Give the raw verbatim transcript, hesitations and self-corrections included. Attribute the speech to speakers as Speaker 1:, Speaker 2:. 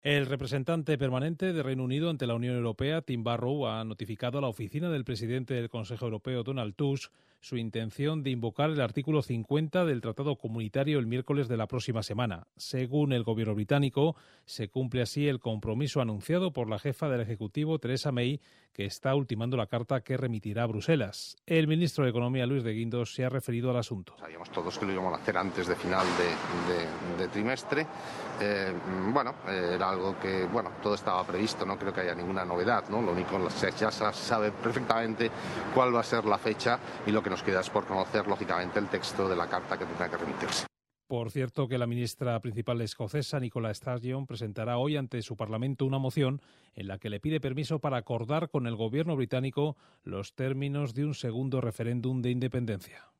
Speaker 1: El representante permanente de Reino Unido ante la Unión Europea, Tim Barrow, ha notificado a la oficina del presidente del Consejo Europeo, Donald Tusk, su intención de invocar el artículo cincuenta del Tratado Comunitario el miércoles de la próxima semana. Según el gobierno británico, se cumple así el compromiso anunciado por la jefa del Ejecutivo, Theresa May, que está ultimando la carta que remitirá a Bruselas. El ministro de Economía, Luis de Guindos, se ha referido al asunto.
Speaker 2: Sabíamos todos que lo íbamos a hacer antes de final de, de, de trimestre. Eh, bueno, eh, era algo que, bueno, todo estaba previsto, no creo que haya ninguna novedad, ¿no? Lo único, ya se sabe perfectamente cuál va a ser la fecha y lo que nos queda es por conocer, lógicamente, el texto de la carta que tendrá que remitirse.
Speaker 1: Por cierto, que la ministra principal escocesa, Nicola Sturgeon, presentará hoy ante su Parlamento una moción en la que le pide permiso para acordar con el gobierno británico los términos de un segundo referéndum de independencia.